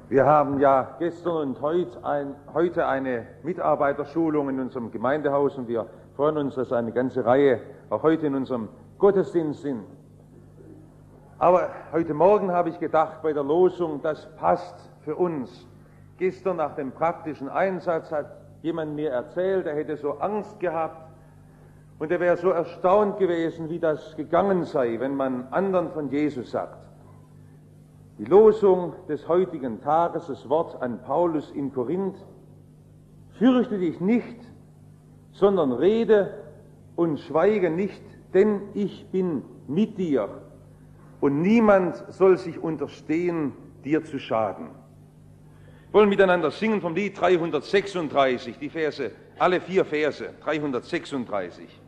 Wir haben ja gestern und heute eine Mitarbeiterschulung in unserem Gemeindehaus und wir freuen uns, dass eine ganze Reihe auch heute in unserem Gottesdienst sind. Aber heute Morgen habe ich gedacht, bei der Losung, das passt für uns. Gestern nach dem praktischen Einsatz hat jemand mir erzählt, er hätte so Angst gehabt und er wäre so erstaunt gewesen, wie das gegangen sei, wenn man anderen von Jesus sagt. Die Losung des heutigen Tages, das Wort an Paulus in Korinth: Fürchte dich nicht, sondern rede und schweige nicht, denn ich bin mit dir und niemand soll sich unterstehen, dir zu schaden. Wir wollen miteinander singen vom Lied 336, die Verse, alle 4 Verse, 336.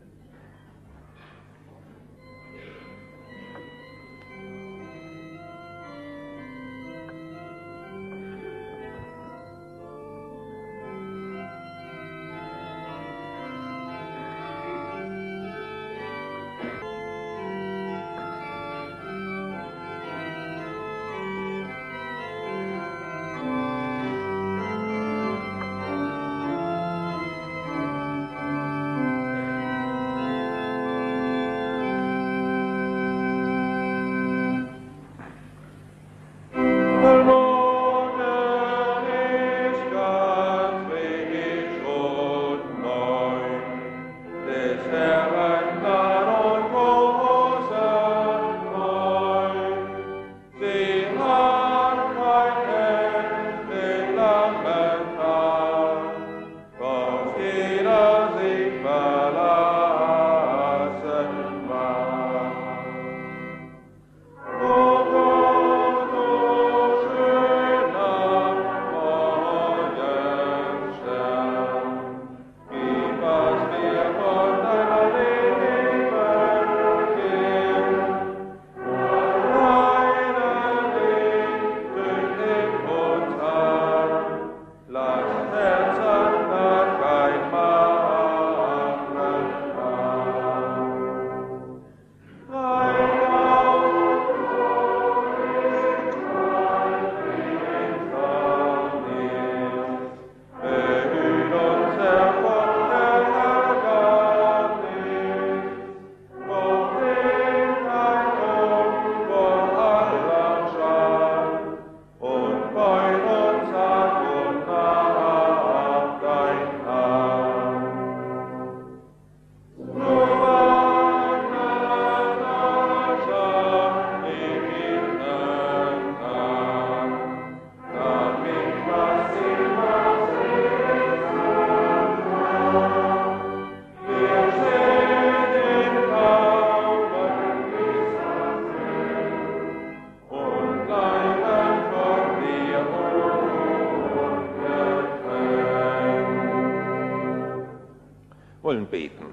Beten.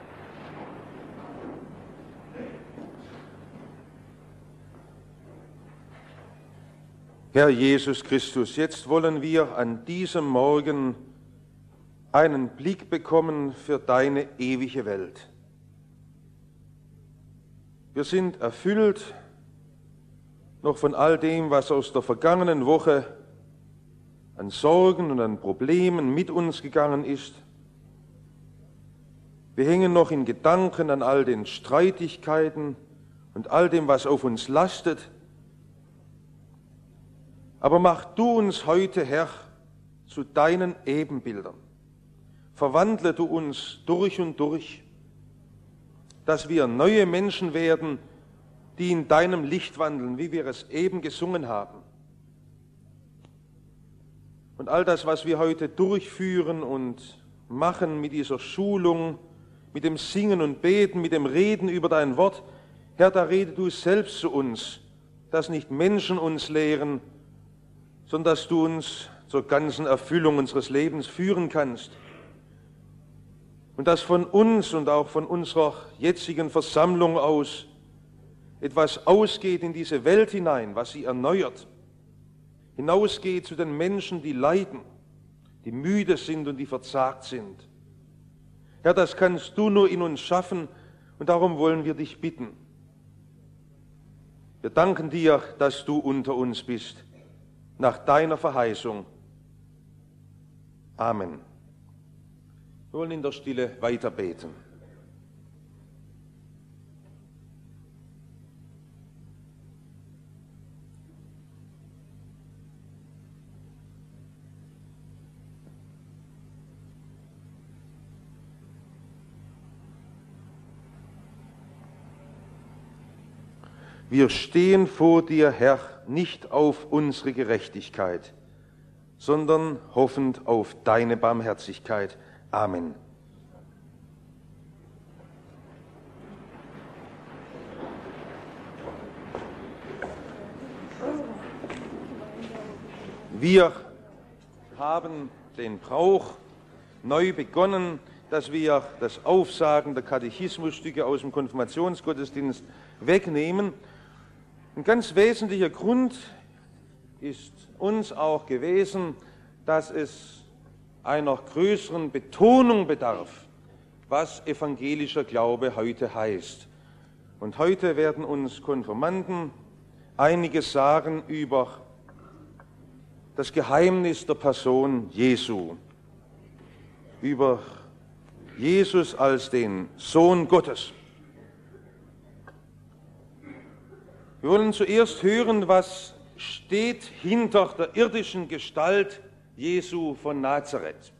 Herr Jesus Christus, jetzt wollen wir an diesem Morgen einen Blick bekommen für deine ewige Welt. Wir sind erfüllt noch von all dem, was aus der vergangenen Woche an Sorgen und an Problemen mit uns gegangen ist. Wir hängen noch in Gedanken an all den Streitigkeiten und all dem, was auf uns lastet. Aber mach du uns heute, Herr, zu deinen Ebenbildern. Verwandle du uns durch und durch, dass wir neue Menschen werden, die in deinem Licht wandeln, wie wir es eben gesungen haben. Und all das, was wir heute durchführen und machen mit dieser Schulung, mit dem Singen und Beten, mit dem Reden über dein Wort, Herr, da rede du selbst zu uns, dass nicht Menschen uns lehren, sondern dass du uns zur ganzen Erfüllung unseres Lebens führen kannst. Und dass von uns und auch von unserer jetzigen Versammlung aus etwas ausgeht in diese Welt hinein, was sie erneuert, hinausgeht zu den Menschen, die leiden, die müde sind und die verzagt sind. Herr, das kannst du nur in uns schaffen und darum wollen wir dich bitten. Wir danken dir, dass du unter uns bist. nach deiner Verheißung. Amen. Wir wollen in der Stille weiter beten. Wir stehen vor dir, Herr, nicht auf unsere Gerechtigkeit, sondern hoffend auf deine Barmherzigkeit. Amen. Wir haben den Brauch neu begonnen, dass wir das Aufsagen der Katechismusstücke aus dem Konfirmationsgottesdienst wegnehmen. Ein ganz wesentlicher Grund ist uns auch gewesen, dass es einer größeren Betonung bedarf, was evangelischer Glaube heute heißt. Und heute werden uns Konfirmanden einiges sagen über das Geheimnis der Person Jesu, über Jesus als den Sohn Gottes. Wir wollen zuerst hören, was steht hinter der irdischen Gestalt Jesu von Nazareth.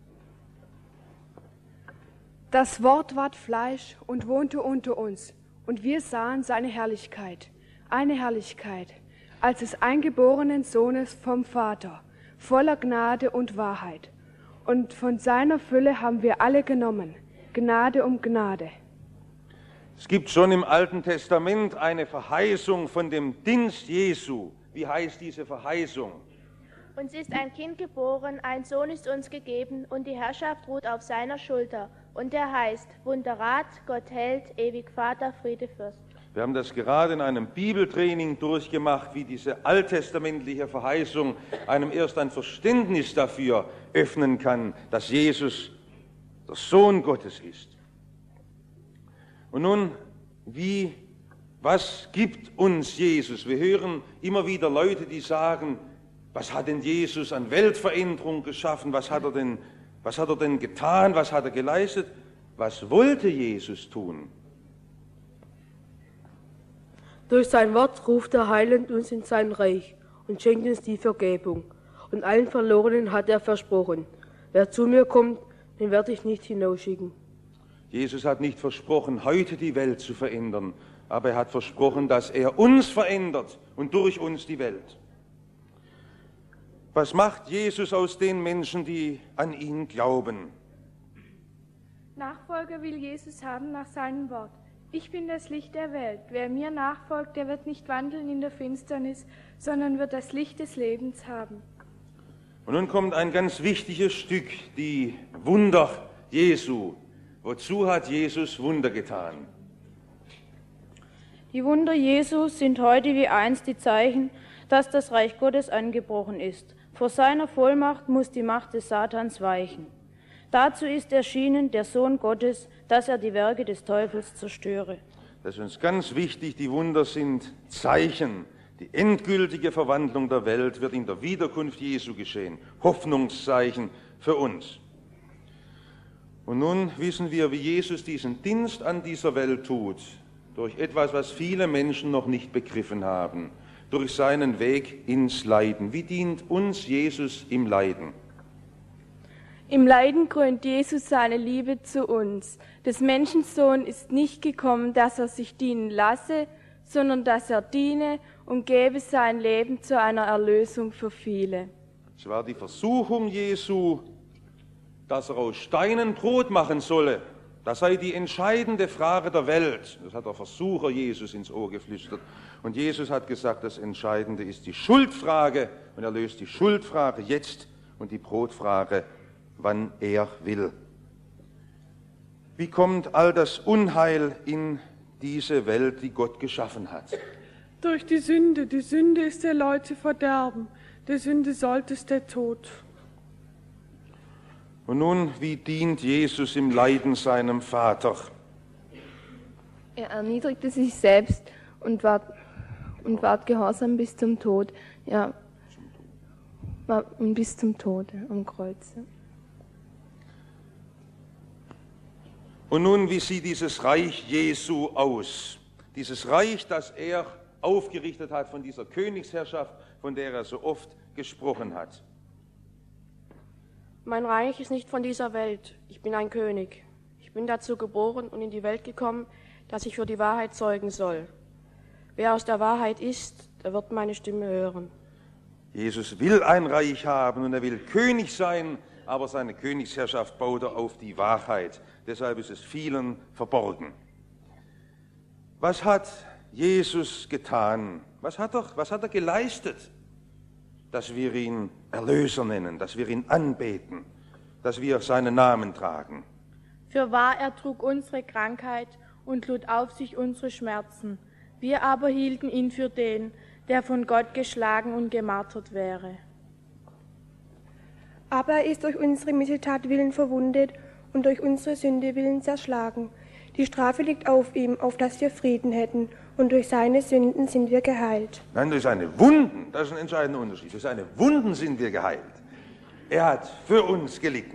Das Wort ward Fleisch und wohnte unter uns, und wir sahen seine Herrlichkeit, eine Herrlichkeit, als des eingeborenen Sohnes vom Vater, voller Gnade und Wahrheit. Und von seiner Fülle haben wir alle genommen, Gnade um Gnade. Es gibt schon im Alten Testament eine Verheißung von dem Dienst Jesu. Wie heißt diese Verheißung? Uns ist ein Kind geboren, ein Sohn ist uns gegeben, und die Herrschaft ruht auf seiner Schulter. Und er heißt Wunderrat, Gott Held, ewig Vater, Friede Fürst. Wir haben das gerade in einem Bibeltraining durchgemacht, wie diese alttestamentliche Verheißung einem erst ein Verständnis dafür öffnen kann, dass Jesus der Sohn Gottes ist. Und nun, was gibt uns Jesus? Wir hören immer wieder Leute, die sagen, was hat denn Jesus an Weltveränderung geschaffen? Was hat er denn getan? Was hat er geleistet? Was wollte Jesus tun? Durch sein Wort ruft er heilend uns in sein Reich und schenkt uns die Vergebung. Und allen Verlorenen hat er versprochen, wer zu mir kommt, den werde ich nicht hinausschicken. Jesus hat nicht versprochen, heute die Welt zu verändern, aber er hat versprochen, dass er uns verändert und durch uns die Welt. Was macht Jesus aus den Menschen, die an ihn glauben? Nachfolger will Jesus haben nach seinem Wort. Ich bin das Licht der Welt. Wer mir nachfolgt, der wird nicht wandeln in der Finsternis, sondern wird das Licht des Lebens haben. Und nun kommt ein ganz wichtiges Stück, die Wunder Jesu. Wozu hat Jesus Wunder getan? Die Wunder Jesu sind heute wie einst die Zeichen, dass das Reich Gottes angebrochen ist. Vor seiner Vollmacht muss die Macht des Satans weichen. Dazu ist erschienen der Sohn Gottes, dass er die Werke des Teufels zerstöre. Das ist uns ganz wichtig, die Wunder sind Zeichen. Die endgültige Verwandlung der Welt wird in der Wiederkunft Jesu geschehen. Hoffnungszeichen für uns. Und nun wissen wir, wie Jesus diesen Dienst an dieser Welt tut, durch etwas, was viele Menschen noch nicht begriffen haben, durch seinen Weg ins Leiden. Wie dient uns Jesus im Leiden? Im Leiden krönt Jesus seine Liebe zu uns. Des Menschensohn ist nicht gekommen, dass er sich dienen lasse, sondern dass er diene und gebe sein Leben zu einer Erlösung für viele. Es war die Versuchung Jesu, dass er aus Steinen Brot machen solle. Das sei die entscheidende Frage der Welt. Das hat der Versucher Jesus ins Ohr geflüstert. Und Jesus hat gesagt, das Entscheidende ist die Schuldfrage. Und er löst die Schuldfrage jetzt und die Brotfrage, wann er will. Wie kommt all das Unheil in diese Welt, die Gott geschaffen hat? Durch die Sünde. Die Sünde ist der Leute Verderben. Der Sünde sollte es der Tod. Und nun, wie dient Jesus im Leiden seinem Vater? Er erniedrigte sich selbst und ward gehorsam bis zum Tod. Ja, bis zum Tode am Kreuze. Und nun, wie sieht dieses Reich Jesu aus? Dieses Reich, das er aufgerichtet hat von dieser Königsherrschaft, von der er so oft gesprochen hat. Mein Reich ist nicht von dieser Welt. Ich bin ein König. Ich bin dazu geboren und in die Welt gekommen, dass ich für die Wahrheit zeugen soll. Wer aus der Wahrheit ist, der wird meine Stimme hören. Jesus will ein Reich haben und er will König sein, aber seine Königsherrschaft baut er auf die Wahrheit. Deshalb ist es vielen verborgen. Was hat Jesus getan? Was hat er geleistet, dass wir ihn Erlöser nennen, dass wir ihn anbeten, dass wir seinen Namen tragen? Fürwahr, er trug unsere Krankheit und lud auf sich unsere Schmerzen. Wir aber hielten ihn für den, der von Gott geschlagen und gemartert wäre. Aber er ist durch unsere Missetat willen verwundet und durch unsere Sünde willen zerschlagen. Die Strafe liegt auf ihm, auf dass wir Frieden hätten, und durch seine Sünden sind wir geheilt. Nein, durch seine Wunden, das ist ein entscheidender Unterschied. Durch seine Wunden sind wir geheilt. Er hat für uns gelitten.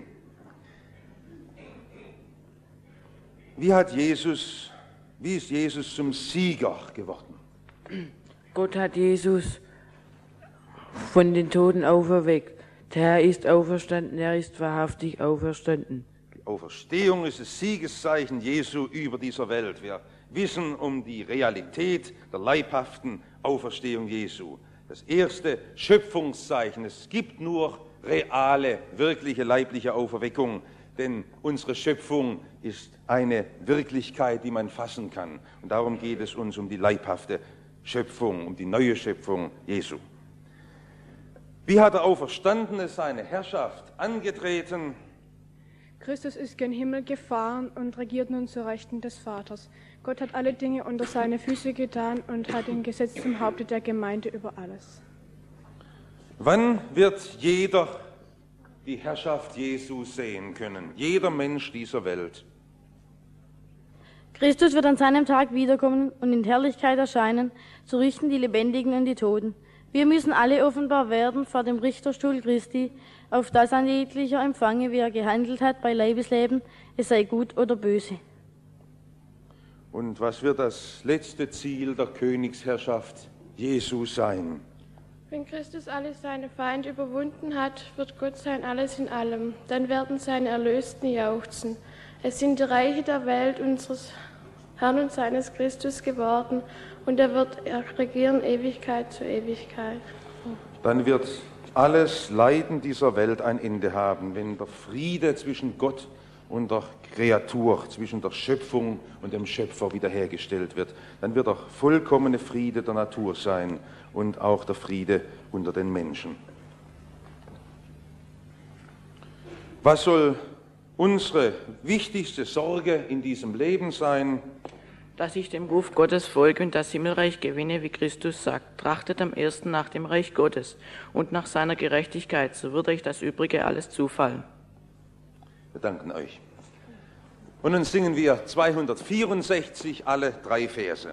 Wie ist Jesus zum Sieger geworden? Gott hat Jesus von den Toten auferweckt. Der Herr ist auferstanden, er ist wahrhaftig auferstanden. Die Auferstehung ist das Siegeszeichen Jesu über dieser Welt. Wir wissen um die Realität der leibhaften Auferstehung Jesu. Das erste Schöpfungszeichen. Es gibt nur reale, wirkliche leibliche Auferweckung, denn unsere Schöpfung ist eine Wirklichkeit, die man fassen kann. Und darum geht es uns um die leibhafte Schöpfung, um die neue Schöpfung Jesu. Wie hat der Auferstandene seine Herrschaft angetreten? Christus ist gen Himmel gefahren und regiert nun zu Rechten des Vaters. Gott hat alle Dinge unter seine Füße getan und hat ihn gesetzt zum Haupte der Gemeinde über alles. Wann wird jeder die Herrschaft Jesu sehen können? Jeder Mensch dieser Welt. Christus wird an seinem Tag wiederkommen und in Herrlichkeit erscheinen, zu richten die Lebendigen und die Toten. Wir müssen alle offenbar werden vor dem Richterstuhl Christi, auf das ein jeglicher empfange, wie er gehandelt hat bei Leibesleben, es sei gut oder böse. Und was wird das letzte Ziel der Königsherrschaft Jesu sein? Wenn Christus alle seine Feinde überwunden hat, wird Gott sein Alles in allem. Dann werden seine Erlösten jauchzen. Es sind die Reiche der Welt unseres Herrn und seines Christus geworden, und er wird regieren Ewigkeit zu Ewigkeit. Dann wird alles Leiden dieser Welt ein Ende haben, wenn der Friede zwischen Gott und der Kreatur, zwischen der Schöpfung und dem Schöpfer wiederhergestellt wird. Dann wird auch vollkommene Friede der Natur sein und auch der Friede unter den Menschen. Was soll unsere wichtigste Sorge in diesem Leben sein? Dass ich dem Ruf Gottes folge und das Himmelreich gewinne, wie Christus sagt. Trachtet am ersten nach dem Reich Gottes und nach seiner Gerechtigkeit, so wird euch das Übrige alles zufallen. Wir danken euch. Und nun singen wir 264 alle 3 Verse.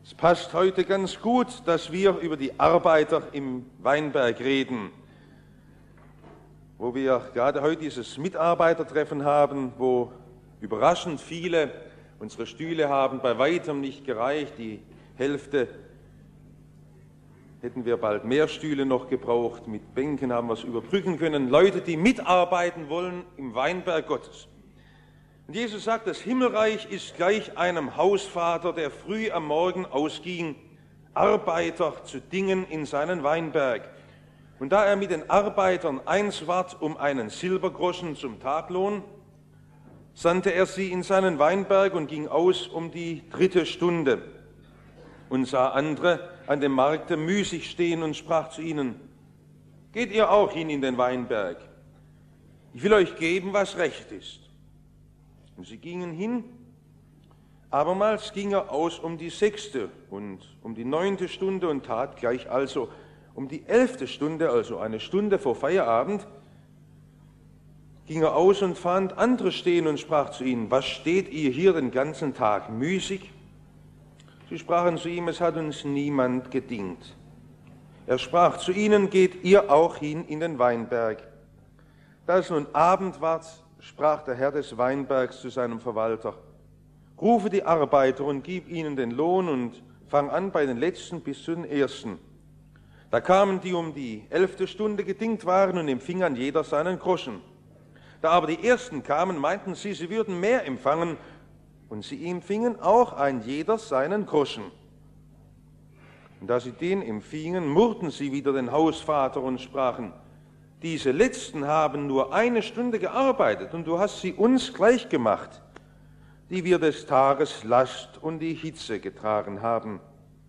Es passt heute ganz gut, dass wir über die Arbeiter im Weinberg reden, wo wir gerade heute dieses Mitarbeitertreffen haben, wo überraschend viele unsere Stühle haben bei weitem nicht gereicht. Die Hälfte hätten wir bald mehr Stühle noch gebraucht. Mit Bänken haben wir es überbrücken können. Leute, die mitarbeiten wollen im Weinberg Gottes. Und Jesus sagt, das Himmelreich ist gleich einem Hausvater, der früh am Morgen ausging, Arbeiter zu dingen in seinen Weinberg. Und da er mit den Arbeitern eins ward um einen Silbergroschen zum Taglohn, sandte er sie in seinen Weinberg und ging aus um die 3. Stunde und sah andere an dem Markte müßig stehen und sprach zu ihnen, geht ihr auch hin in den Weinberg, ich will euch geben, was recht ist. Und sie gingen hin, abermals ging er aus um die 6. und um die 9. Stunde und tat gleich also um die 11. Stunde, also eine Stunde vor Feierabend, ging er aus und fand andere stehen und sprach zu ihnen, was steht ihr hier den ganzen Tag müßig? Sie sprachen zu ihm, es hat uns niemand gedient. Er sprach zu ihnen, geht ihr auch hin in den Weinberg. Da es nun Abend ward, sprach der Herr des Weinbergs zu seinem Verwalter, rufe die Arbeiter und gib ihnen den Lohn und fang an bei den Letzten bis zu den Ersten. Da kamen die um die 11. Stunde gedingt waren und empfingen jeder seinen Groschen. Da aber die Ersten kamen, meinten sie, sie würden mehr empfangen, und sie empfingen auch ein jeder seinen Groschen. Und da sie den empfingen, murrten sie wieder den Hausvater und sprachen, diese Letzten haben nur 1 Stunde gearbeitet, und du hast sie uns gleich gemacht, die wir des Tages Last und die Hitze getragen haben.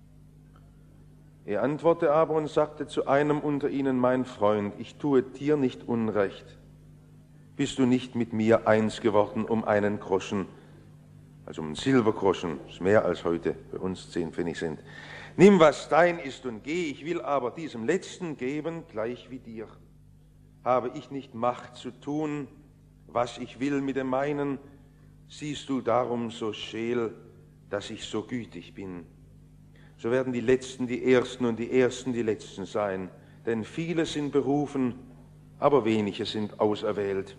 Er antwortete aber und sagte zu einem unter ihnen, mein Freund, ich tue dir nicht Unrecht. Bist du nicht mit mir eins geworden um einen Groschen, also um einen Silbergroschen, das ist mehr als heute bei uns 10 Pfennig sind. Nimm, was dein ist und geh, ich will aber diesem Letzten geben, gleich wie dir. Habe ich nicht Macht zu tun, was ich will mit dem meinen, siehst du darum so scheel, dass ich so gütig bin. So werden die Letzten die Ersten und die Ersten die Letzten sein, denn viele sind berufen, aber wenige sind auserwählt.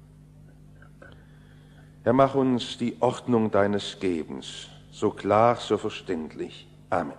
Herr, mach uns die Ordnung deines Gebens so klar, so verständlich. Amen.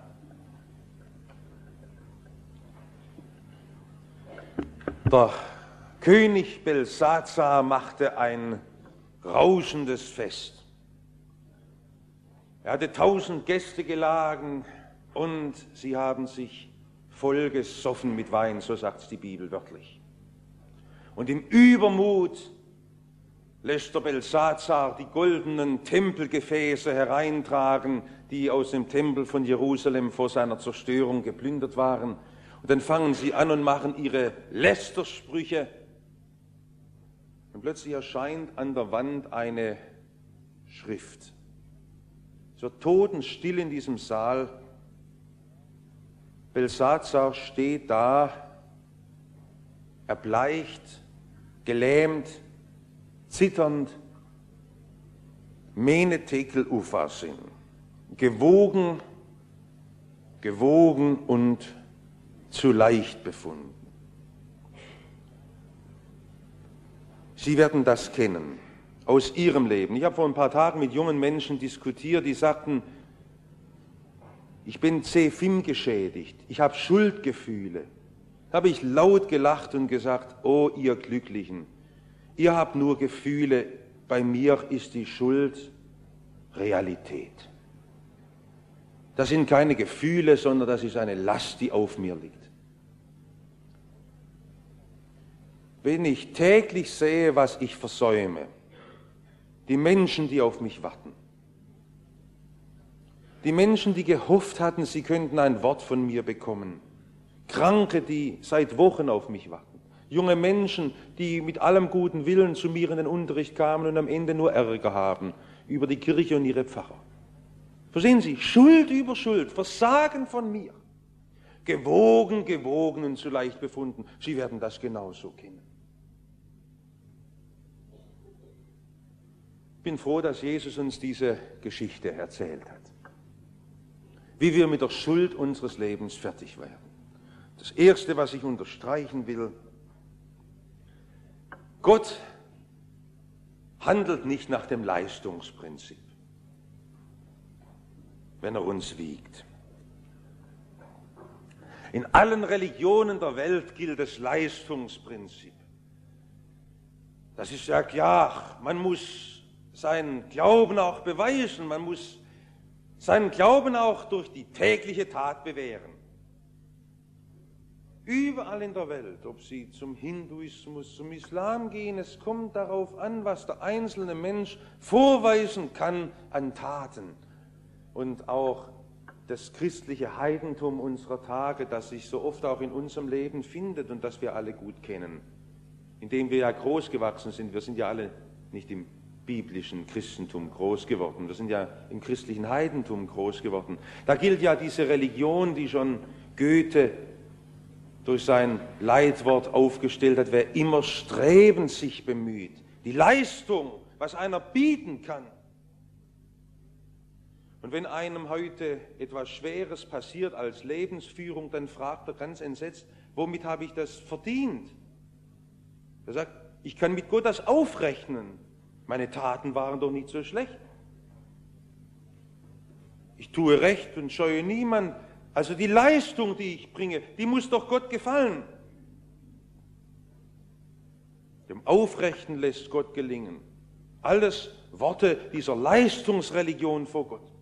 Der König Belsazar machte ein rauschendes Fest. Er hatte 1000 Gäste geladen und sie haben sich vollgesoffen mit Wein, so sagt es die Bibel wörtlich. Und im Übermut lässt der Belsazar die goldenen Tempelgefäße hereintragen, die aus dem Tempel von Jerusalem vor seiner Zerstörung geplündert waren. Und dann fangen sie an und machen ihre Lästersprüche. Und plötzlich erscheint an der Wand eine Schrift. So totenstill in diesem Saal. Belsazar steht da, erbleicht, gelähmt, zitternd, Mene Tekel Upharsin, gewogen und zu leicht befunden. Sie werden das kennen aus ihrem Leben. Ich habe vor ein paar Tagen mit jungen Menschen diskutiert, die sagten, ich bin Zephim geschädigt, ich habe Schuldgefühle. Da habe ich laut gelacht und gesagt, oh ihr Glücklichen, ihr habt nur Gefühle, bei mir ist die Schuld Realität. Das sind keine Gefühle, sondern das ist eine Last, die auf mir liegt. Wenn ich täglich sehe, was ich versäume, die Menschen, die auf mich warten, die Menschen, die gehofft hatten, sie könnten ein Wort von mir bekommen, Kranke, die seit Wochen auf mich warten, junge Menschen, die mit allem guten Willen zu mir in den Unterricht kamen und am Ende nur Ärger haben über die Kirche und ihre Pfarrer. Verstehen Sie, Schuld über Schuld, Versagen von mir, gewogen und zu leicht befunden. Sie werden das genauso kennen. Ich bin froh, dass Jesus uns diese Geschichte erzählt hat. wie wir mit der Schuld unseres Lebens fertig werden. Das Erste, was ich unterstreichen will, Gott handelt nicht nach dem Leistungsprinzip, wenn er uns wiegt. In allen Religionen der Welt gilt das Leistungsprinzip. Das ist ja klar, man muss seinen Glauben auch beweisen, man muss seinen Glauben auch durch die tägliche Tat bewähren. Überall in der Welt, ob Sie zum Hinduismus, zum Islam gehen, es kommt darauf an, was der einzelne Mensch vorweisen kann an Taten. Und auch das christliche Heidentum unserer Tage, das sich so oft auch in unserem Leben findet und das wir alle gut kennen, in dem wir ja groß gewachsen sind. Wir sind ja alle nicht im biblischen Christentum groß geworden, wir sind ja im christlichen Heidentum groß geworden. Da gilt ja diese Religion, die schon Goethe durch sein Leitwort aufgestellt hat, wer immer strebend sich bemüht, die Leistung, was einer bieten kann. Und wenn einem heute etwas Schweres passiert als Lebensführung, dann fragt er ganz entsetzt, womit habe ich das verdient? Er sagt, ich kann mit Gott das aufrechnen. Meine Taten waren doch nicht so schlecht. Ich tue Recht und scheue niemand. Also die Leistung, die ich bringe, die muss doch Gott gefallen. Dem Aufrechten lässt Gott gelingen. Alles Worte dieser Leistungsreligion vor Gott.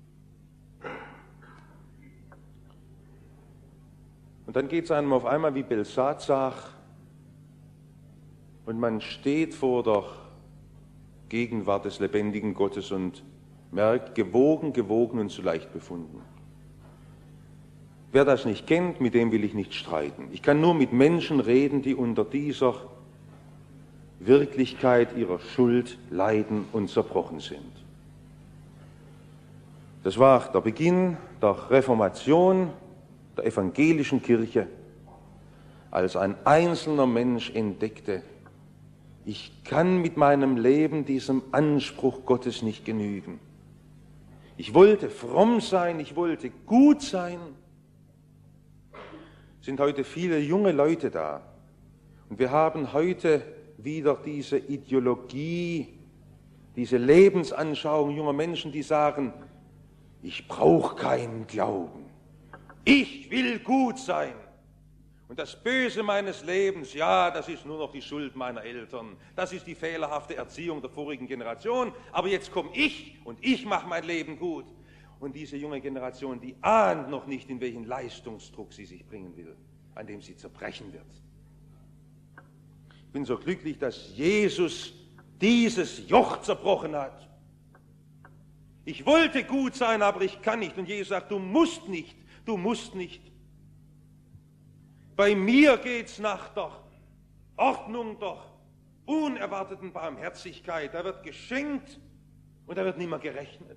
Und dann geht es einem auf einmal wie Belsazar und man steht vor der Gegenwart des lebendigen Gottes und merkt, gewogen und zu leicht befunden. Wer das nicht kennt, mit dem will ich nicht streiten. Ich kann nur mit Menschen reden, die unter dieser Wirklichkeit ihrer Schuld leiden und zerbrochen sind. Das war der Beginn der Reformation, der evangelischen Kirche, als ein einzelner Mensch entdeckte, ich kann mit meinem Leben diesem Anspruch Gottes nicht genügen. Ich wollte fromm sein, ich wollte gut sein. Es sind heute viele junge Leute da. Und wir haben heute wieder diese Ideologie, diese Lebensanschauung junger Menschen, die sagen, ich brauche keinen Glauben. Ich will gut sein. Und das Böse meines Lebens, ja, das ist nur noch die Schuld meiner Eltern. Das ist die fehlerhafte Erziehung der vorigen Generation. Aber jetzt komme ich und ich mache mein Leben gut. Und diese junge Generation, die ahnt noch nicht, in welchen Leistungsdruck sie sich bringen will, an dem sie zerbrechen wird. Ich bin so glücklich, dass Jesus dieses Joch zerbrochen hat. Ich wollte gut sein, aber ich kann nicht. Und Jesus sagt, du musst nicht, du musst nicht. Bei mir geht's nach der Ordnung der unerwarteten Barmherzigkeit. Da wird geschenkt und da wird nicht mehr gerechnet.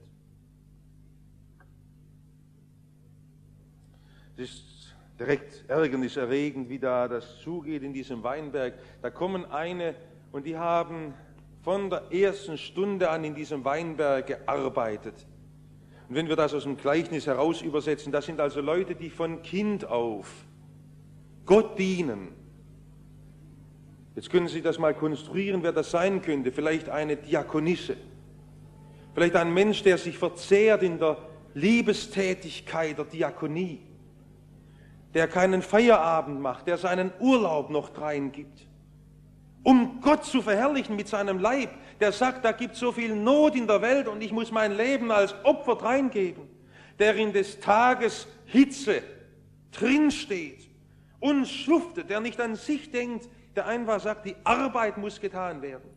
Es ist direkt ärgerniserregend, wie da das zugeht in diesem Weinberg. Da kommen eine und die haben von der ersten Stunde an in diesem Weinberg gearbeitet. Und wenn wir das aus dem Gleichnis heraus übersetzen, das sind also Leute, die von Kind auf Gott dienen. Jetzt können Sie das mal konstruieren, wer das sein könnte. Vielleicht eine Diakonisse. Vielleicht ein Mensch, der sich verzehrt in der Liebestätigkeit der Diakonie. Der keinen Feierabend macht, der seinen Urlaub noch dreingibt. Um Gott zu verherrlichen mit seinem Leib. Der sagt, da gibt es so viel Not in der Welt und ich muss mein Leben als Opfer dreingeben. Der in des Tages Hitze drinsteht und schuftet, der nicht an sich denkt, der einfach sagt, die Arbeit muss getan werden.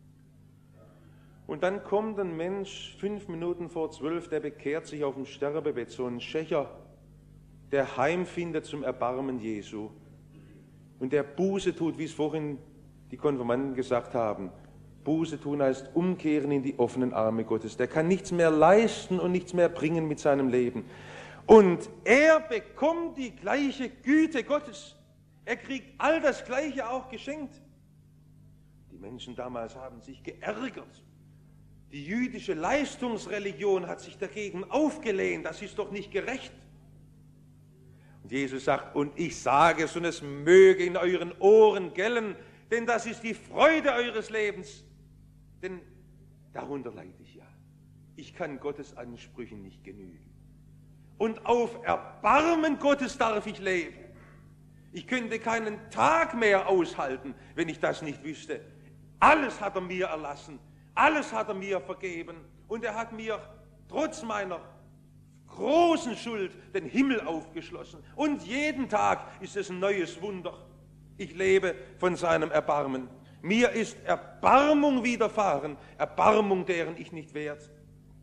Und dann kommt ein Mensch 5 Minuten vor 12, der bekehrt sich auf dem Sterbebett, so ein Schächer, der heimfindet zum Erbarmen Jesu und der Buße tut, wie es vorhin die Konfirmanden gesagt haben. Buße tun heißt umkehren in die offenen Arme Gottes. Der kann nichts mehr leisten und nichts mehr bringen mit seinem Leben. Und er bekommt die gleiche Güte Gottes. Er kriegt all das Gleiche auch geschenkt. Die Menschen damals haben sich geärgert. Die jüdische Leistungsreligion hat sich dagegen aufgelehnt. Das ist doch nicht gerecht. Und Jesus sagt, und ich sage es, und es möge in euren Ohren gellen, denn das ist die Freude eures Lebens. Denn darunter leide ich ja. Ich kann Gottes Ansprüchen nicht genügen. Und auf Erbarmen Gottes darf ich leben. Ich könnte keinen Tag mehr aushalten, wenn ich das nicht wüsste. Alles hat er mir erlassen. Alles hat er mir vergeben und er hat mir trotz meiner großen Schuld den Himmel aufgeschlossen. Und jeden Tag ist es ein neues Wunder. Ich lebe von seinem Erbarmen. Mir ist Erbarmung widerfahren, Erbarmung, deren ich nicht wert.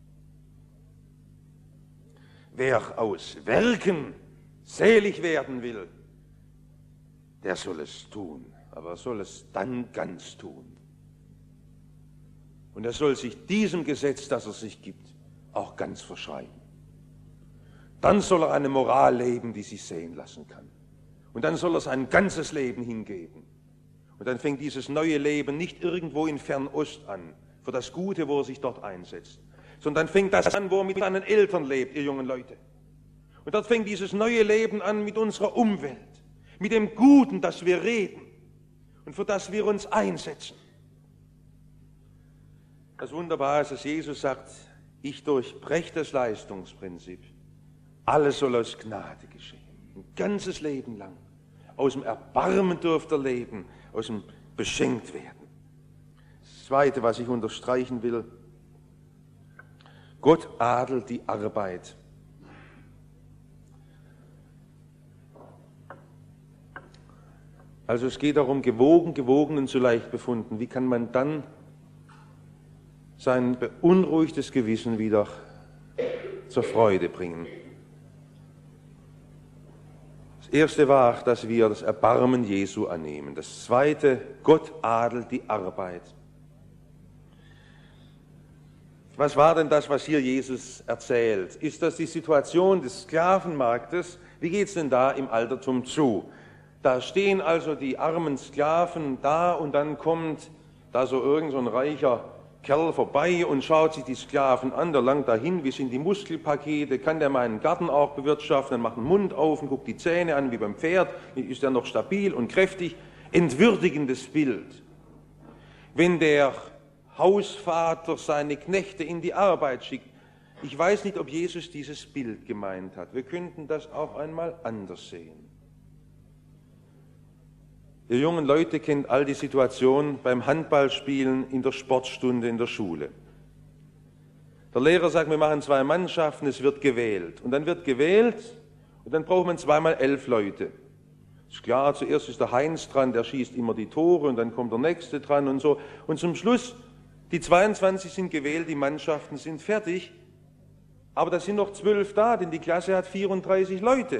Wer aus Werken selig werden will, der soll es tun, aber er soll es dann ganz tun. Und er soll sich diesem Gesetz, das er sich gibt, auch ganz verschreiben. Dann soll er eine Moral leben, die sich sehen lassen kann. Und dann soll er sein ganzes Leben hingeben. Und dann fängt dieses neue Leben nicht irgendwo in Fernost an, für das Gute, wo er sich dort einsetzt, sondern dann fängt das an, wo er mit seinen Eltern lebt, ihr jungen Leute. Und dort fängt dieses neue Leben an mit unserer Umwelt, mit dem Guten, das wir reden und für das wir uns einsetzen. Das Wunderbare ist, dass Jesus sagt, ich durchbreche das Leistungsprinzip. Alles soll aus Gnade geschehen. Ein ganzes Leben lang. Aus dem Erbarmen dürft ihr leben, aus dem beschenkt werden. Das Zweite, was ich unterstreichen will, Gott adelt die Arbeit. Also es geht darum, gewogen und zu leicht befunden. Wie kann man dann sein beunruhigtes Gewissen wieder zur Freude bringen? Das erste war, dass wir das Erbarmen Jesu annehmen. Das zweite, Gott adelt die Arbeit. Was war denn das, was hier Jesus erzählt? Ist das die Situation des Sklavenmarktes? Wie geht es denn da im Altertum zu? Da stehen also die armen Sklaven da und dann kommt da so irgend so ein reicher Kerl vorbei und schaut sich die Sklaven an, der langt dahin, wie sind die Muskelpakete, kann der meinen Garten auch bewirtschaften, dann macht den Mund auf und guckt die Zähne an wie beim Pferd, ist er noch stabil und kräftig. Entwürdigendes Bild. Wenn der Hausvater seine Knechte in die Arbeit schickt, ich weiß nicht, ob Jesus dieses Bild gemeint hat, wir könnten das auch einmal anders sehen. Ihr jungen Leute kennt all die Situationen beim Handballspielen in der Sportstunde in der Schule. Der Lehrer sagt, wir machen 2 Mannschaften, es wird gewählt. Und dann wird gewählt und dann braucht man 2 mal 11 Leute. Ist klar, zuerst ist der Heinz dran, der schießt immer die Tore und dann kommt der Nächste dran und so. Und zum Schluss, die 22 sind gewählt, die Mannschaften sind fertig. Aber da sind noch 12 da, denn die Klasse hat 34 Leute.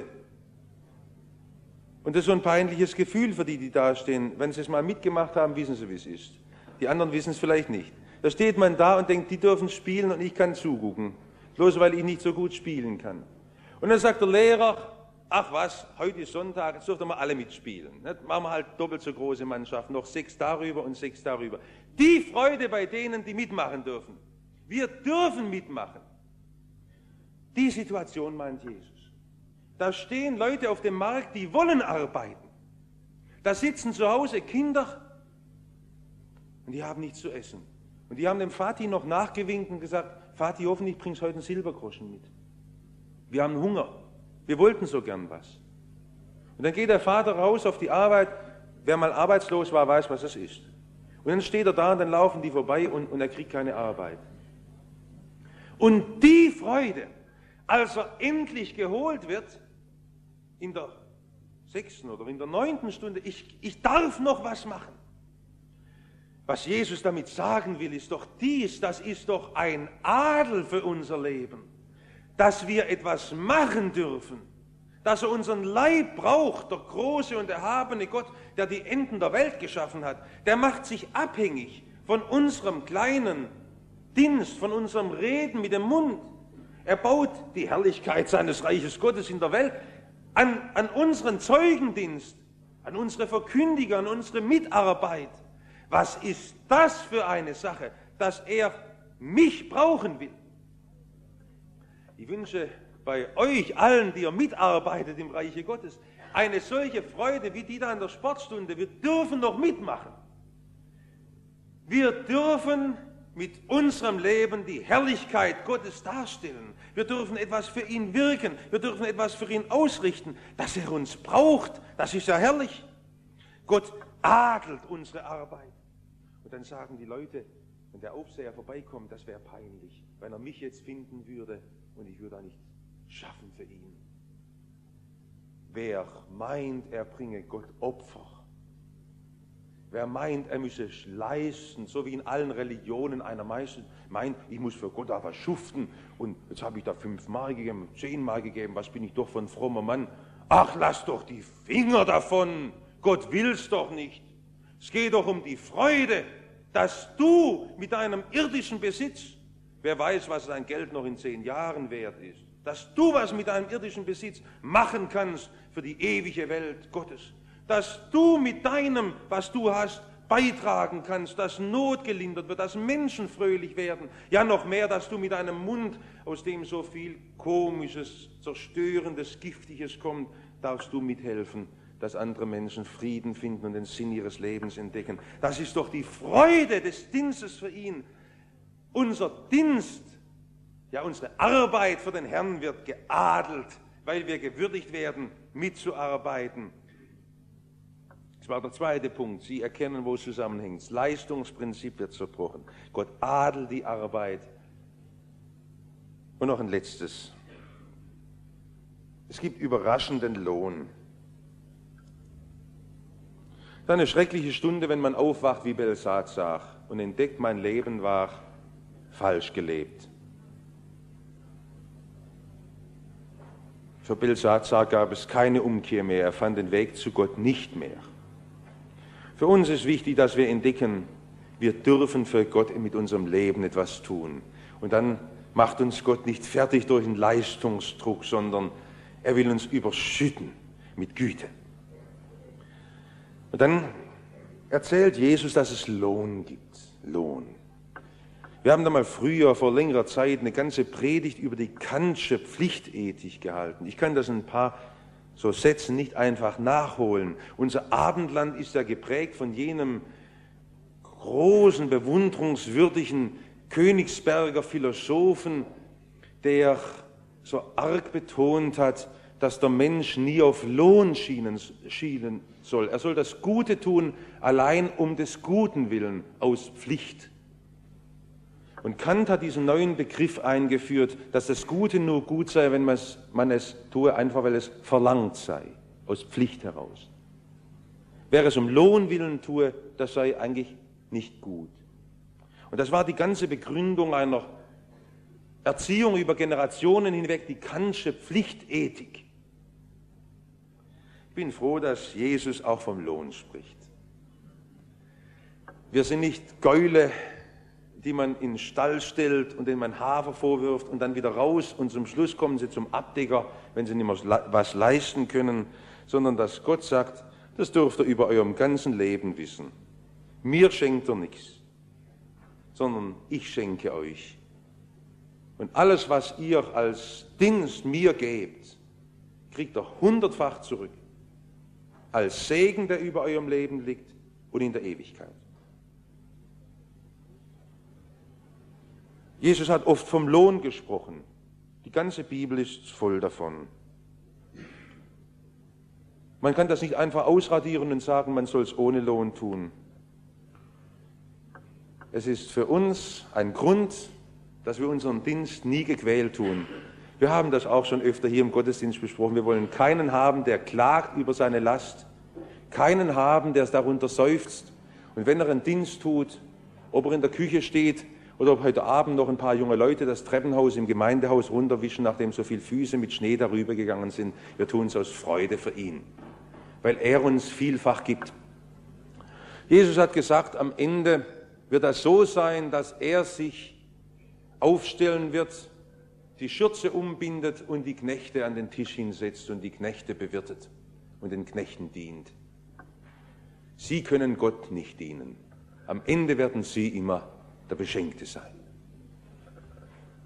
Und das ist so ein peinliches Gefühl für die, die da stehen. Wenn sie es mal mitgemacht haben, wissen sie, wie es ist. Die anderen wissen es vielleicht nicht. Da steht man da und denkt, die dürfen spielen und ich kann zugucken. Bloß weil ich nicht so gut spielen kann. Und dann sagt der Lehrer, ach was, heute ist Sonntag, jetzt dürfen wir alle mitspielen. Jetzt machen wir halt doppelt so große Mannschaft, noch 6 darüber und 6 darüber. Die Freude bei denen, die mitmachen dürfen. Wir dürfen mitmachen. Die Situation meint Jesus. Da stehen Leute auf dem Markt, die wollen arbeiten. Da sitzen zu Hause Kinder und die haben nichts zu essen. Und die haben dem Vati noch nachgewinkt und gesagt, Vati, hoffentlich bringst du heute einen Silbergroschen mit. Wir haben Hunger. Wir wollten so gern was. Und dann geht der Vater raus auf die Arbeit. Wer mal arbeitslos war, weiß, was es ist. Und dann steht er da und dann laufen die vorbei und er kriegt keine Arbeit. Und die Freude, als er endlich geholt wird, in der 6. oder in der 9. Stunde, ich darf noch was machen. Was Jesus damit sagen will, ist doch dies, das ist doch ein Adel für unser Leben, dass wir etwas machen dürfen, dass er unseren Leib braucht, der große und erhabene Gott, der die Enden der Welt geschaffen hat, der macht sich abhängig von unserem kleinen Dienst, von unserem Reden mit dem Mund. Er baut die Herrlichkeit seines Reiches Gottes in der Welt an unseren Zeugendienst, an unsere Verkündiger, an unsere Mitarbeit. Was ist das für eine Sache, dass er mich brauchen will. Ich wünsche bei euch allen, die ihr mitarbeitet im Reiche Gottes, eine solche Freude wie die da in der Sportstunde. Wir dürfen noch mitmachen. Wir dürfen mit unserem Leben die Herrlichkeit Gottes darstellen. Wir dürfen etwas für ihn wirken. Wir dürfen etwas für ihn ausrichten. Dass er uns braucht, das ist ja herrlich. Gott adelt unsere Arbeit. Und dann sagen die Leute, wenn der Aufseher vorbeikommt, das wäre peinlich, wenn er mich jetzt finden würde und ich würde da nichts schaffen für ihn. Wer meint, er bringe Gott Opfer, wer meint, er müsse leisten, so wie in allen Religionen einer meint, ich muss für Gott aber schuften und jetzt habe ich da 5 Mark gegeben, 10 Mark gegeben, was bin ich doch für ein frommer Mann. Ach, lass doch die Finger davon, Gott will's doch nicht. Es geht doch um die Freude, dass du mit deinem irdischen Besitz, wer weiß, was dein Geld noch in 10 Jahren wert ist, dass du was mit deinem irdischen Besitz machen kannst für die ewige Welt Gottes, dass du mit deinem, was du hast, beitragen kannst, dass Not gelindert wird, dass Menschen fröhlich werden, ja noch mehr, dass du mit deinem Mund, aus dem so viel Komisches, Zerstörendes, Giftiges kommt, darfst du mithelfen, dass andere Menschen Frieden finden und den Sinn ihres Lebens entdecken. Das ist doch die Freude des Dienstes für ihn. Unser Dienst, ja unsere Arbeit für den Herrn wird geadelt, weil wir gewürdigt werden, mitzuarbeiten. Das war der zweite Punkt. Sie erkennen, wo es zusammenhängt. Das Leistungsprinzip wird zerbrochen. Gott adelt die Arbeit. Und noch ein letztes. Es gibt überraschenden Lohn. Es ist eine schreckliche Stunde, wenn man aufwacht wie Belsazar und entdeckt, mein Leben war falsch gelebt. Für Belsazar gab es keine Umkehr mehr. Er fand den Weg zu Gott nicht mehr. Für uns ist wichtig, dass wir entdecken, wir dürfen für Gott mit unserem Leben etwas tun. Und dann macht uns Gott nicht fertig durch einen Leistungsdruck, sondern er will uns überschütten mit Güte. Und dann erzählt Jesus, dass es Lohn gibt. Lohn. Wir haben da mal früher, vor längerer Zeit, eine ganze Predigt über die Kantsche Pflichtethik gehalten. Ich kann das in ein paar so Sätzen nicht einfach nachholen. Unser Abendland ist ja geprägt von jenem großen, bewunderungswürdigen Königsberger Philosophen, der so arg betont hat, dass der Mensch nie auf Lohn schielen soll. Er soll das Gute tun, allein um des Guten willen, aus Pflicht. Und Kant hat diesen neuen Begriff eingeführt, dass das Gute nur gut sei, wenn man es tue, einfach weil es verlangt sei, aus Pflicht heraus. Wer es um Lohn willen tue, das sei eigentlich nicht gut. Und das war die ganze Begründung einer Erziehung über Generationen hinweg, die Kantsche Pflichtethik. Ich bin froh, dass Jesus auch vom Lohn spricht. Wir sind nicht Gäule, die man in den Stall stellt und denen man Hafer vorwirft und dann wieder raus und zum Schluss kommen sie zum Abdecker, wenn sie nicht mehr was leisten können, sondern dass Gott sagt, das dürft ihr über eurem ganzen Leben wissen. Mir schenkt ihr nichts, sondern ich schenke euch. Und alles, was ihr als Dienst mir gebt, kriegt ihr 100-fach zurück. Als Segen, der über eurem Leben liegt und in der Ewigkeit. Jesus hat oft vom Lohn gesprochen. Die ganze Bibel ist voll davon. Man kann das nicht einfach ausradieren und sagen, man soll es ohne Lohn tun. Es ist für uns ein Grund, dass wir unseren Dienst nie gequält tun. Wir haben das auch schon öfter hier im Gottesdienst besprochen. Wir wollen keinen haben, der klagt über seine Last. Keinen haben, der darunter seufzt. Und wenn er einen Dienst tut, ob er in der Küche steht, oder ob heute Abend noch ein paar junge Leute das Treppenhaus im Gemeindehaus runterwischen, nachdem so viele Füße mit Schnee darüber gegangen sind. Wir tun es aus Freude für ihn, weil er uns vielfach gibt. Jesus hat gesagt, am Ende wird das so sein, dass er sich aufstellen wird, die Schürze umbindet und die Knechte an den Tisch hinsetzt und die Knechte bewirtet und den Knechten dient. Sie können Gott nicht dienen. Am Ende werden sie immer der Beschenkte sein.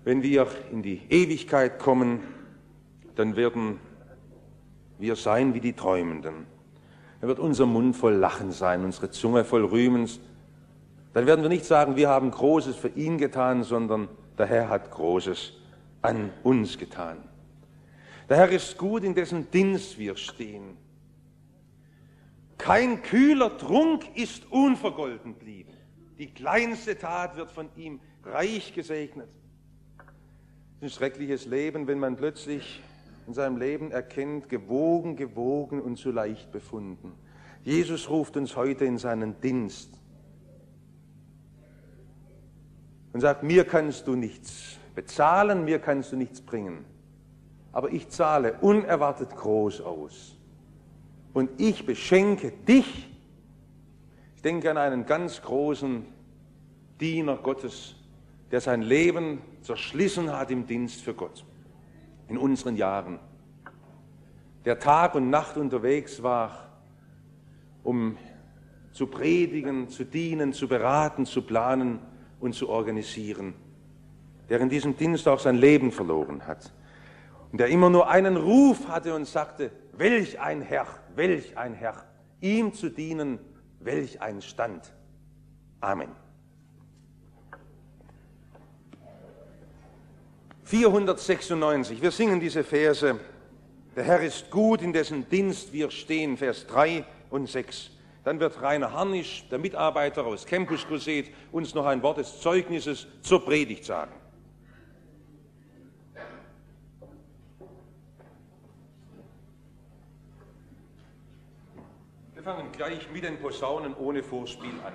Wenn wir in die Ewigkeit kommen, dann werden wir sein wie die Träumenden. Dann wird unser Mund voll Lachen sein, unsere Zunge voll Rühmens. Dann werden wir nicht sagen, wir haben Großes für ihn getan, sondern der Herr hat Großes an uns getan. Der Herr ist gut, in dessen Dienst wir stehen. Kein kühler Trunk ist unvergolten blieben. Die kleinste Tat wird von ihm reich gesegnet. Es ist ein schreckliches Leben, wenn man plötzlich in seinem Leben erkennt, gewogen und zu leicht befunden. Jesus ruft uns heute in seinen Dienst und sagt, mir kannst du nichts bezahlen, mir kannst du nichts bringen, aber ich zahle unerwartet groß aus und ich beschenke dich. Ich denke an einen ganz großen Diener Gottes, der sein Leben zerschlissen hat im Dienst für Gott, in unseren Jahren, der Tag und Nacht unterwegs war, um zu predigen, zu dienen, zu beraten, zu planen und zu organisieren, der in diesem Dienst auch sein Leben verloren hat und der immer nur einen Ruf hatte und sagte, welch ein Herr, ihm zu dienen, welch ein Stand. Amen. 496, wir singen diese Verse, der Herr ist gut, in dessen Dienst wir stehen, Vers 3 und 6. Dann wird Rainer Harnisch, der Mitarbeiter aus Campus Crusade, uns noch ein Wort des Zeugnisses zur Predigt sagen. Wir fangen gleich mit den Posaunen ohne Vorspiel an.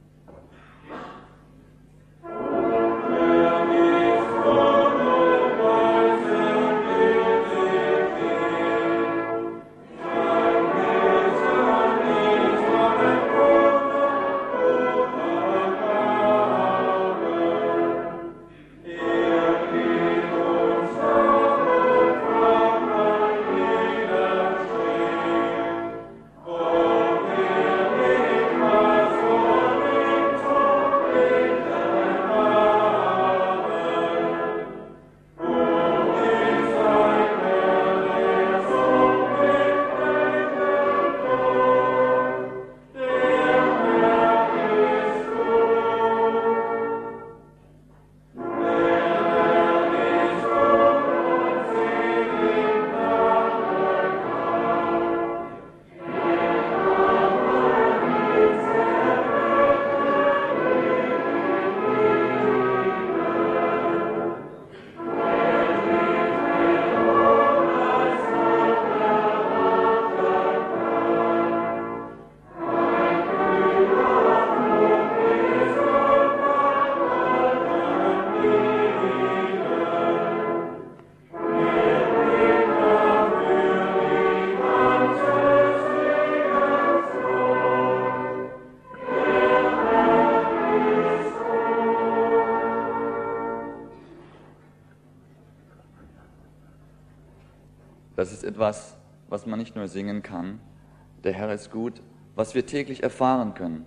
Das ist etwas, was man nicht nur singen kann. Der Herr ist gut, was wir täglich erfahren können.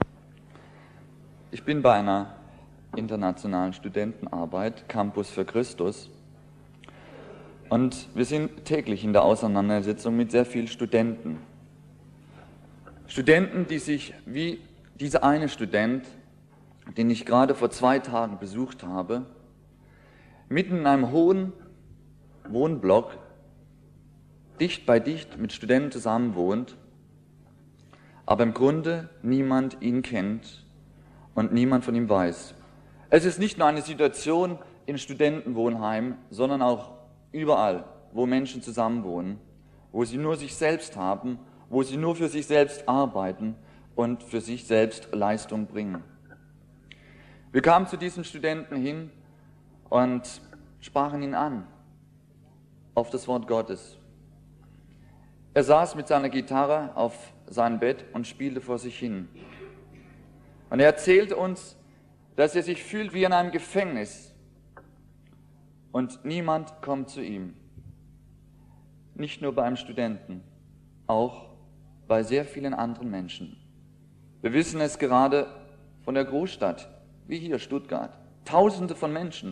Ich bin bei einer internationalen Studentenarbeit, Campus für Christus. Und wir sind täglich in der Auseinandersetzung mit sehr vielen Studenten. Studenten, die sich wie dieser eine Student, den ich gerade vor 2 Tagen besucht habe, mitten in einem hohen Wohnblock dicht bei dicht mit Studenten zusammen wohnt, aber im Grunde niemand ihn kennt und niemand von ihm weiß. Es ist nicht nur eine Situation in Studentenwohnheimen, sondern auch überall, wo Menschen zusammenwohnen, wo sie nur sich selbst haben, wo sie nur für sich selbst arbeiten und für sich selbst Leistung bringen. Wir kamen zu diesen Studenten hin und sprachen ihn an auf das Wort Gottes. Er saß mit seiner Gitarre auf seinem Bett und spielte vor sich hin. Und er erzählte uns, dass er sich fühlt wie in einem Gefängnis und niemand kommt zu ihm. Nicht nur bei einem Studenten, auch bei sehr vielen anderen Menschen. Wir wissen es gerade von der Großstadt, wie hier Stuttgart. Tausende von Menschen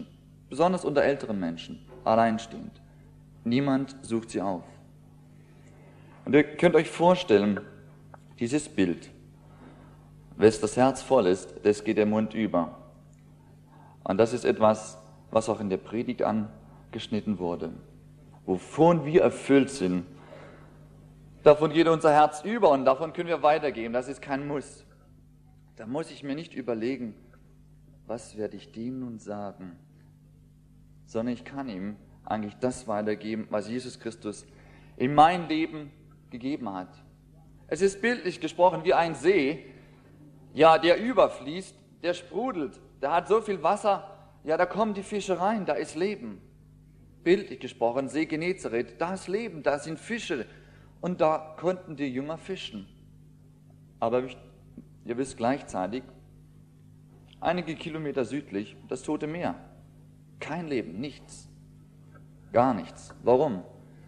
besonders unter älteren Menschen, alleinstehend. Niemand sucht sie auf. Und ihr könnt euch vorstellen, dieses Bild, wes das Herz voll ist, das geht der Mund über. Und das ist etwas, was auch in der Predigt angeschnitten wurde. Wovon wir erfüllt sind, davon geht unser Herz über und davon können wir weitergeben. Das ist kein Muss. Da muss ich mir nicht überlegen, was werde ich dem nun sagen, sondern ich kann ihm eigentlich das weitergeben, was Jesus Christus in mein Leben gegeben hat. Es ist bildlich gesprochen wie ein See, ja, der überfließt, der sprudelt, der hat so viel Wasser, ja, da kommen die Fische rein, da ist Leben. Bildlich gesprochen, See Genezareth, da ist Leben, da sind Fische und da konnten die Jünger fischen. Aber ihr wisst gleichzeitig, einige Kilometer südlich, das Tote Meer. Kein Leben, nichts, gar nichts. Warum?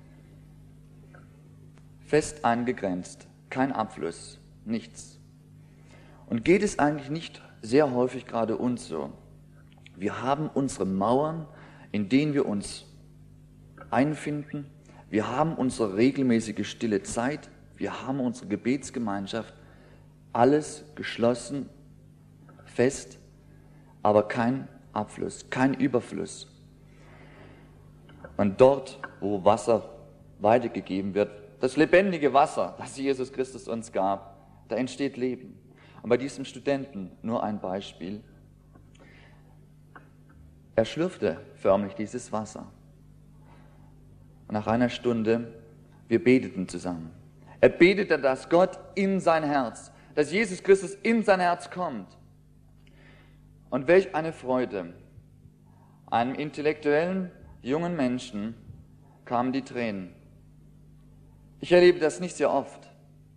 Fest eingegrenzt, kein Abfluss, nichts. Und geht es eigentlich nicht sehr häufig gerade uns so? Wir haben unsere Mauern, in denen wir uns einfinden. Wir haben unsere regelmäßige stille Zeit. Wir haben unsere Gebetsgemeinschaft. Alles geschlossen, fest, aber kein Abfluss, kein Überfluss. Und dort, wo Wasser weitergegeben wird, das lebendige Wasser, das Jesus Christus uns gab, da entsteht Leben. Und bei diesem Studenten nur ein Beispiel. Er schlürfte förmlich dieses Wasser. Und nach einer Stunde, wir beteten zusammen. Er betete, dass Gott in sein Herz, dass Jesus Christus in sein Herz kommt. Und welch eine Freude. Einem intellektuellen, jungen Menschen kamen die Tränen. Ich erlebe das nicht sehr oft,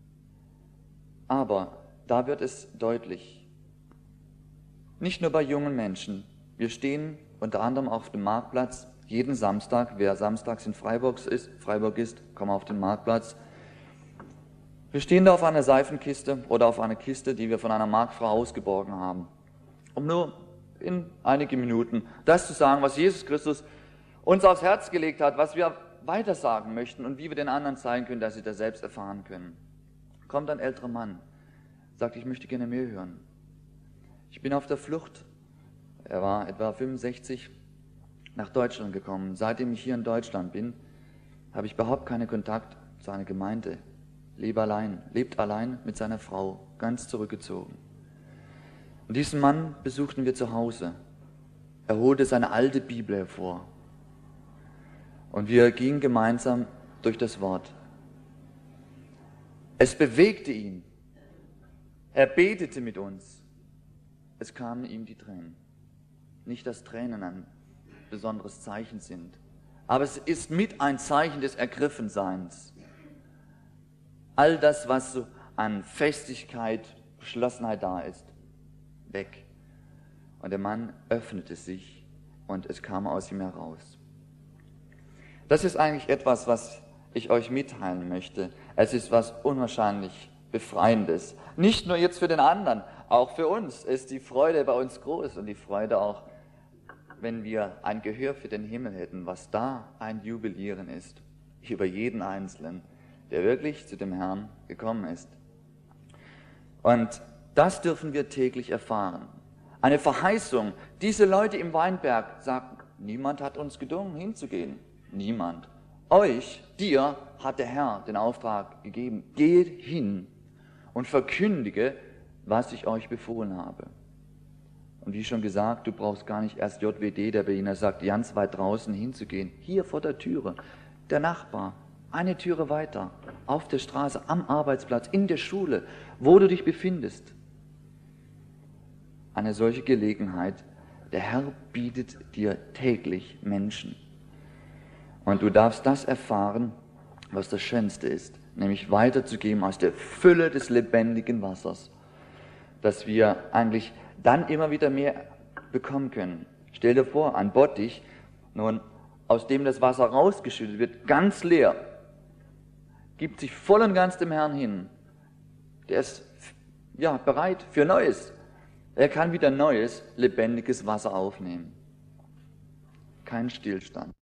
aber da wird es deutlich. Nicht nur bei jungen Menschen. Wir stehen unter anderem auf dem Marktplatz jeden Samstag. Wer samstags in Freiburg ist, kommt auf den Marktplatz. Wir stehen da auf einer Seifenkiste oder auf einer Kiste, die wir von einer Marktfrau ausgeborgen haben, um nur in einige Minuten das zu sagen, was Jesus Christus uns aufs Herz gelegt hat, was wir weitersagen möchten und wie wir den anderen zeigen können, dass sie das selbst erfahren können. Kommt ein älterer Mann, sagt, ich möchte gerne mehr hören. Ich bin auf der Flucht. Er war etwa 65, nach Deutschland gekommen. Seitdem ich hier in Deutschland bin, habe ich überhaupt keinen Kontakt zu einer Gemeinde. Lebt allein mit seiner Frau, ganz zurückgezogen. Und diesen Mann besuchten wir zu Hause. Er holte seine alte Bibel hervor. Und wir gingen gemeinsam durch das Wort. Es bewegte ihn. Er betete mit uns. Es kamen ihm die Tränen. Nicht, dass Tränen ein besonderes Zeichen sind, aber es ist mit ein Zeichen des Ergriffenseins. All das, was so an Festigkeit, Geschlossenheit da ist, weg. Und der Mann öffnete sich und es kam aus ihm heraus. Das ist eigentlich etwas, was ich euch mitteilen möchte. Es ist was unwahrscheinlich Befreiendes. Nicht nur jetzt für den anderen, auch für uns ist die Freude bei uns groß und die Freude auch, wenn wir ein Gehör für den Himmel hätten, was da ein Jubilieren ist, über jeden Einzelnen, der wirklich zu dem Herrn gekommen ist. Und das dürfen wir täglich erfahren. Eine Verheißung. Diese Leute im Weinberg sagten, niemand hat uns gedungen, hinzugehen. Niemand. Dir hat der Herr den Auftrag gegeben, geht hin und verkündige, was ich euch befohlen habe. Und wie schon gesagt, du brauchst gar nicht erst JWD, der Berliner sagt, ganz weit draußen hinzugehen. Hier vor der Türe, der Nachbar, eine Türe weiter, auf der Straße, am Arbeitsplatz, in der Schule, wo du dich befindest. Eine solche Gelegenheit, der Herr bietet dir täglich Menschen. Und du darfst das erfahren, was das Schönste ist, nämlich weiterzugeben aus der Fülle des lebendigen Wassers, dass wir eigentlich dann immer wieder mehr bekommen können. Stell dir vor, ein Bottich, nun, aus dem das Wasser rausgeschüttet wird, ganz leer, gibt sich voll und ganz dem Herrn hin. Der ist bereit für Neues. Er kann wieder neues, lebendiges Wasser aufnehmen. kein Stillstand.